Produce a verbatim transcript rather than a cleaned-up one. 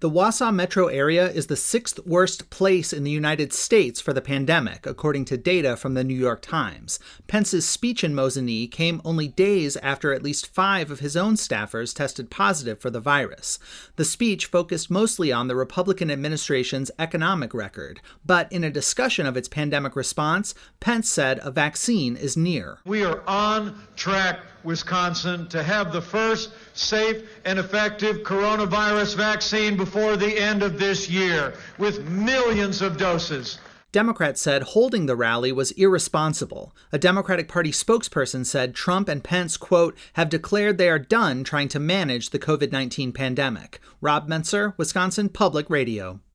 The Wausau metro area is the sixth worst place in the United States for the pandemic, according to data from the New York Times. Pence's speech in Mosinee came only days after at least five of his own staffers tested positive for the virus. The speech focused mostly on the Republican administration's economic record, but in a discussion of its pandemic response, Pence said a vaccine is near. We are on track, Wisconsin, to have the first safe and effective coronavirus vaccine before the end of this year, with millions of doses. Democrats said holding the rally was irresponsible. A Democratic Party spokesperson said Trump and Pence, quote, have declared they are done trying to manage the covid nineteen pandemic. Rob Mentzer, Wisconsin Public Radio.